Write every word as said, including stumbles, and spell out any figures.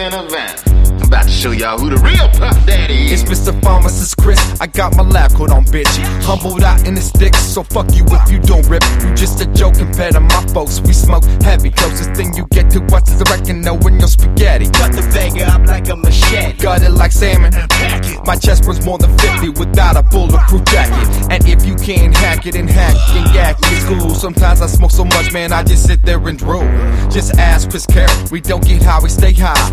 in advance. I'm about to show y'all who the real Puff Daddy is. It's Mister Pharmacist Chris, I got my lab coat on, bitch. Humbled out in the sticks, so fuck you if you don't rip. You just a joke compared to my folks, we smoke heavy. Closest thing you get to what's the wrecking, knowing your spaghetti. Cut the Vega up like a machete. Got it like salmon. Pack it. My chest runs more than fifty without a bulletproof jacket. And if you can't hack it and hack and yak, it's cool. Sometimes I smoke so much, man, I just sit there and drool. Just ask Chris Carroll, we don't get high, we stay high.